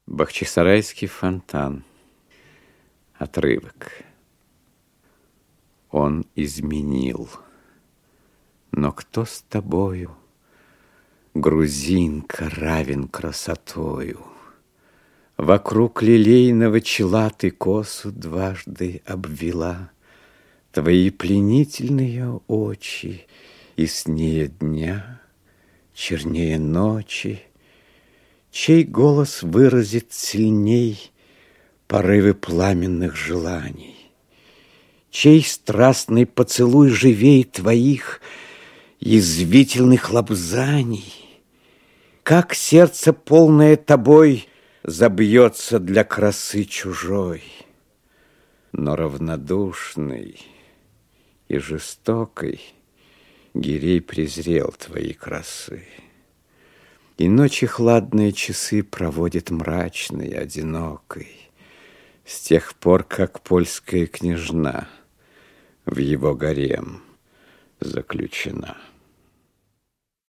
Бахчисарайский фонтан. Отрывок. Он изменил. Но кто с тобою, грузинка, равен красотою? Вокруг лилейного чела ты косу дважды обвела. Твои пленительные очи яснее дня, чернее ночи. Чей голос выразит сильней порывы пламенных желаний? Чей страстный поцелуй живей твоих язвительных лобзаний? Как сердце, полное тобой, забьется для красы чужой? Но равнодушный и жестокой Гирей презрел твои красы. И ночи хладные часы проводит мрачной, одинокой, с тех пор, как польская княжна в его гарем заключена.